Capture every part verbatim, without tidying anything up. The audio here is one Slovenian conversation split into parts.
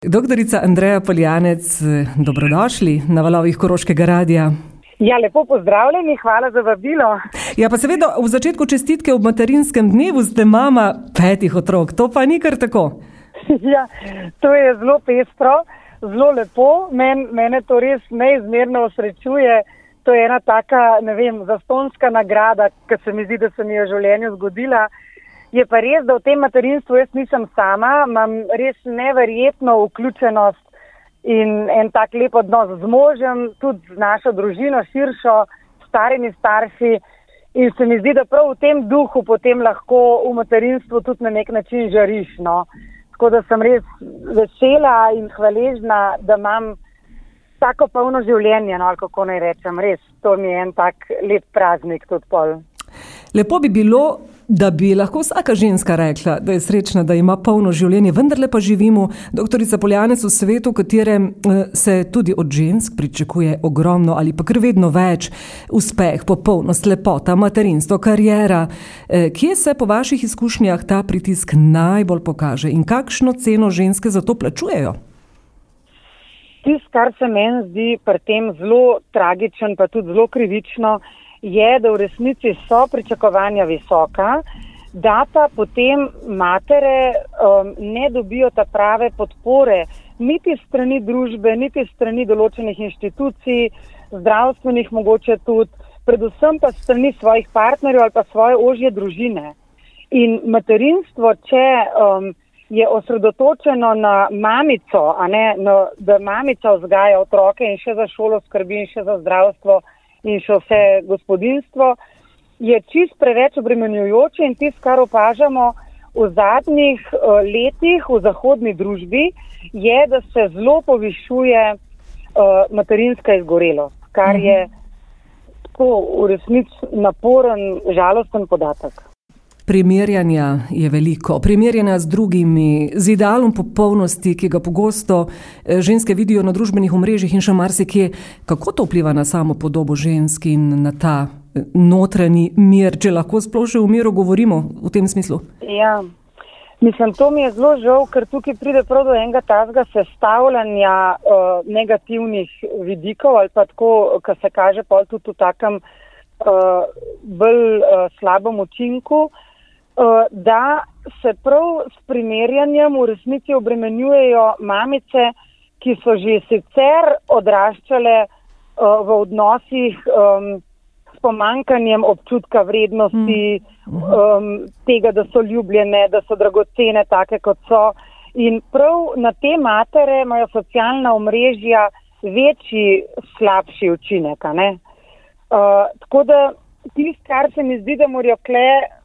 Doktorica Andreja Poljanec, dobrodošli na valovih Koroškega radia. Ja, lepo pozdravljeni, hvala za vabilo. Ja, pa seveda v začetku čestitke ob materinskem dnevu ste mama petih otrok, to pa ni kar tako. Ja, to je zelo pestro, zelo lepo, Men, mene to res neizmerno osrečuje. To je ena taka, ne vem, zastonska nagrada, ki se mi zdi, da se mi je v življenju zgodila. Je pa res, da v tem materinstvu jaz nisem sama, imam res neverjetno vključenost in en tak lep odnos z možem, tudi z našo družino širšo, starimi starši, in se mi zdi, da prav v tem duhu potem lahko v materinstvu tudi na nek način žariš, no. Tako da sem res vesela in hvaležna, da imam tako polno življenje, no, ali kako naj rečem, res, to mi je en tak lep praznik tudi pol. Lepo bi bilo, da bi lahko vsaka ženska rekla, da je srečna, da ima polno življenje, vendarle pa živimo, doktorica Poljanec, v svetu, v katerem se tudi od žensk pričakuje ogromno ali pa kar vedno več uspeh, popolnost, lepota, materinstvo, kariera. Kje se po vaših izkušnjah ta pritisk najbolj pokaže in kakšno ceno ženske za to plačujejo? Tisto, kar se meni zdi pri tem zelo tragičen, pa tudi zelo krivično, je, da v resnici so pričakovanja visoka, da pa potem matere um, ne dobijo ta prave podpore, niti strani družbe, niti strani določenih inštitucij, zdravstvenih mogoče tudi, predvsem pa strani svojih partnerjev ali pa svoje ožje družine. In materinstvo, če um, je osredotočeno na mamico, a ne, no, da mamica vzgaja otroke in še za šolo skrbi in še za zdravstvo in še vse gospodinstvo, je čist preveč obremenjujoče in tisto, kar opažamo v zadnjih uh, letih v zahodni družbi, je, da se zelo povišuje uh, materinska izgorelost, kar je tako v resnici naporen, žalosten podatek. Primerjanja je veliko, primerjanja z drugimi, z idealom popolnosti, ki ga pogosto ženske vidijo na družbenih omrežjih in še marsikje. Kako to vpliva na samo podobo žensk in na ta notranji mir, če lahko sploh še o miru govorimo v tem smislu? Ja, mislim, to mi je zelo žal, ker tukaj pride prav do enega tazga sestavljanja uh, negativnih vidikov ali pa tako, kar se kaže pol tudi v takem uh, bolj uh, slabem učinku, da se prav s primerjanjem v resnici obremenjujejo mamice, ki so že sicer odraščale uh, v odnosih um, s pomanjkanjem občutka vrednosti, um, tega, da so ljubljene, da so dragocene, take kot so. In prav na te matere imajo socialna omrežja večji, slabši učinek. A ne? Uh, tako da tisto, kar se mi zdi, da morajo kle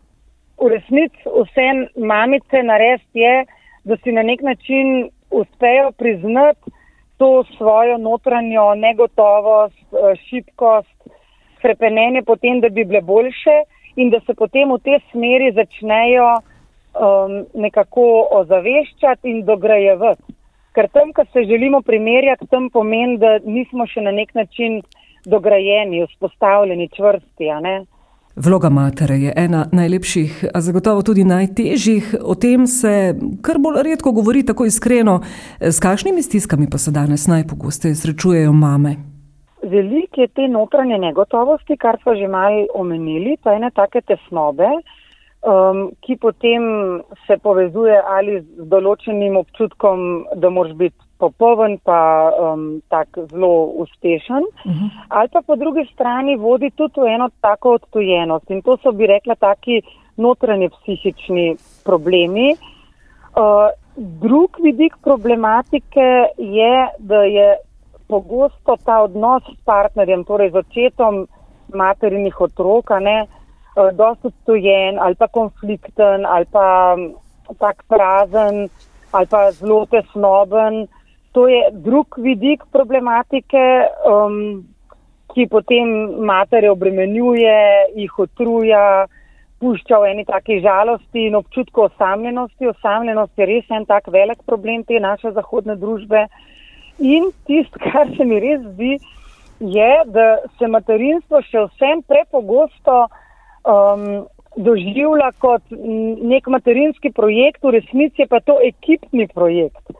v resnici vse mamice narediti, je, da si na nek način uspejo priznati to svojo notranjo negotovost, šibkost, hrepenenje potem, da bi bile boljše in da se potem v te smeri začnejo um, nekako ozaveščati in dograjevati. Ker tam, ko se želimo primerjati, tam pomeni, da nismo še na nek način dograjeni, vzpostavljeni, čvrsti, a ne? Vloga matere je ena najlepših, a zagotovo tudi najtežjih. O tem se kar bolj redko govori tako iskreno. S kakšnimi stiskami pa se danes najpogosteje srečujejo mame? Veliko je te notranje negotovosti, kar smo že malo omenili, pa ene take tesnobe, um, ki potem se povezuje ali z določenim občutkom, da moraš biti popoln pa um, tak zelo uspešen, uh-huh. ali pa po drugi strani vodi tudi v eno tako odtujenost in to so, bi rekla, taki notranje psihični problemi. Uh, drug vidik problematike je, da je pogosto ta odnos s partnerjem, torej z očetom materinih otrok, ne, uh, dosti odtujen ali pa konflikten ali pa um, tak prazen ali pa zelo tesnoben. To je drug vidik problematike, um, ki potem matere obremenjuje, jih otruja, pušča v eni taki žalosti in občutku osamljenosti. Osamljenost je res en tak velik problem te naše zahodne družbe. In tisto, kar se mi res zdi, je, da se materinstvo še vsem prepogosto um, doživlja kot nek materinski projekt, v resnici je pa to ekipni projekt.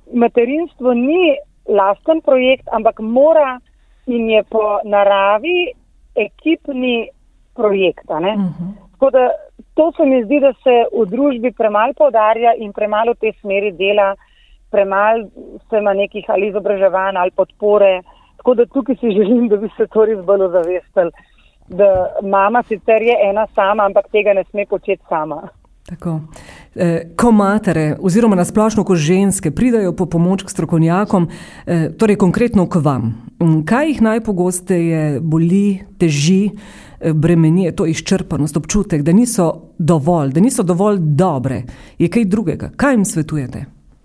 materinstvo ni lasten projekt, ampak mora in je po naravi ekipni projekt. Ne? Uh-huh. Tako da to se mi zdi, da se v družbi premalo poudarja in premalo v tej smeri dela, premalo se ima nekih ali izobraževanj ali podpore. Tako da tukaj si želim, da bi se to res bolj ozavestili, da mama sicer je ena sama, ampak tega ne sme početi sama. Tako. Ko matere oziroma nasplošno, ko ženske pridajo po pomoč k strokovnjakom, torej konkretno k vam, kaj jih najpogosteje boli, teži, bremeni, je to izčrpanost, občutek, da niso dovolj, da niso dovolj dobre, je kaj drugega? Kaj jim svetujete?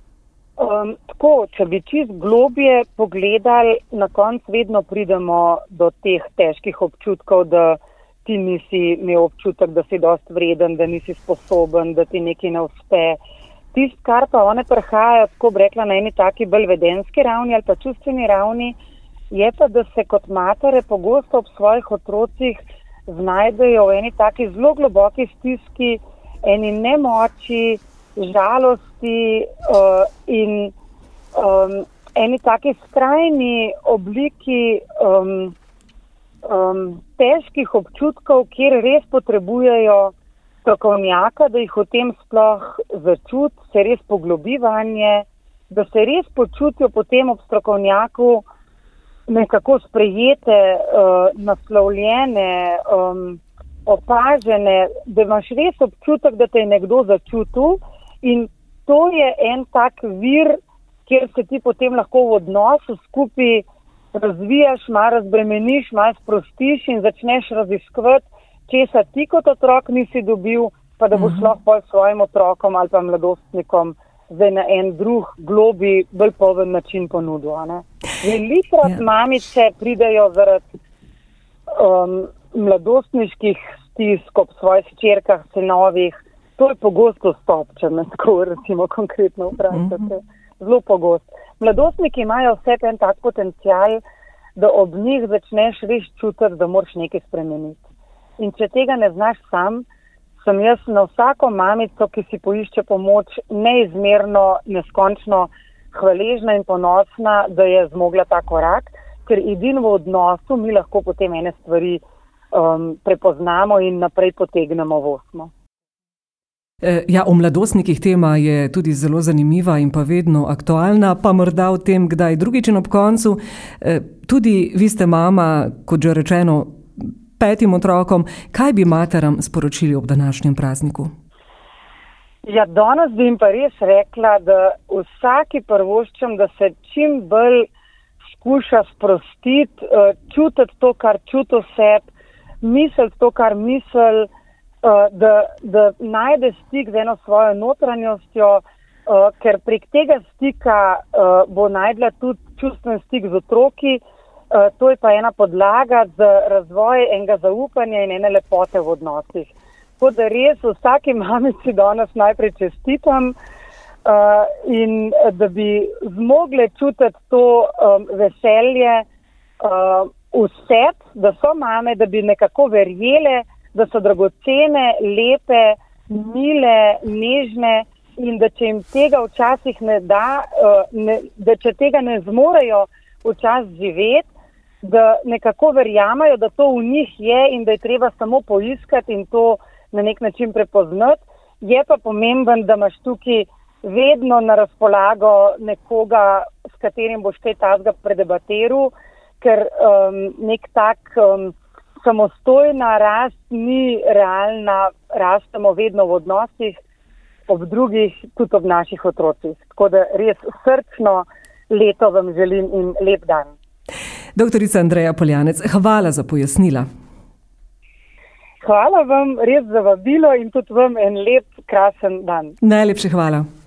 Um, tako, če bi čist globje pogledali, na koncu vedno pridemo do teh težkih občutkov, da ti nisi imel občutek, da si dost vreden, da nisi sposoben, da ti nekaj ne uspe. Tist, kar pa one prihajajo, tako bi rekla, na eni taki bolj vedenski ravni ali pa čustveni ravni, je pa, da se kot matere pogosto ob svojih otrocih znajdejo v eni taki zelo globoki stiski, eni nemoči, žalosti uh, in um, eni taki skrajni obliki um, um, težkih občutkov, kjer res potrebujejo strokovnjaka, da jih o tem sploh začuti, se res poglobi vanje, da se res počutijo potem ob strokovnjaku nekako sprejete, uh, naslovljene, um, opažene, da imaš res občutek, da te je nekdo začutil. In to je en tak vir, kjer se ti potem lahko v odnosu skupaj razvijaš, malo razbremeniš, malo sprostiš in začneš raziskovati, česa ti kot otrok nisi dobil, pa da boš lahko pol svojim otrokom ali pa mladostnikom zdaj na en drug, globi, bolj poln način ponudil. Velikrat ja. Mamice pridejo zaradi um, mladostniških stisk ob svojih hčerkah, sinovih. To je pogosto stop, če me tako recimo konkretno vprašate. Zelo pogost. Mladostniki imajo vse en tak potencial, da ob njih začneš res čutiti, da moraš nekaj spremeniti. In če tega ne znaš sam, sem jaz na vsako mamico, ki si poišče pomoč, neizmerno, neskončno hvaležna in ponosna, da je zmogla ta korak, ker edino v odnosu mi lahko potem ene stvari um, prepoznamo in naprej potegnemo v osmo. Ja, o mladostnikih tema je tudi zelo zanimiva in pa vedno aktualna, pa morda o tem, kdaj drugič in ob koncu. Tudi vi ste mama, kot že rečeno, petim otrokom. Kaj bi materam sporočili ob današnjem prazniku? Ja, danes bi jim pa res rekla, da vsaki prvoščam, da se čim bolj skuša sprostiti, čutiti to, kar čuti sebi, misliti to, kar misli, Da, da najde stik z eno svojo notranjostjo, uh, ker prek tega stika uh, bo najdla tudi čustven stik z otroki. Uh, to je pa ena podlaga za razvoj enega zaupanja in ene lepote v odnosih. Tako da res vsaki mamici danes najprej čestitam uh, in da bi zmogle čutiti to um, veselje uh, vse, da so mame, da bi nekako verjele, da so dragocene, lepe, mile, nežne in da če jim tega včasih ne da, ne, da če tega ne zmorejo včasih živeti, da nekako verjamajo, da to v njih je in da je treba samo poiskati in to na nek način prepoznati. Je pa pomemben, da imaš tukaj vedno na razpolago nekoga, s katerim boš kaj tazga predebatiral, ker um, nek tak um, samostojna rast ni realna, rastemo vedno v odnosih, ob drugih, tudi ob naših otrocih. Tako da res srčno leto vam želim in lep dan. Doktorica Andreja Poljanec, hvala za pojasnila. Hvala vam res za vabilo in tudi vam en lep, krasen dan. Najlepše hvala.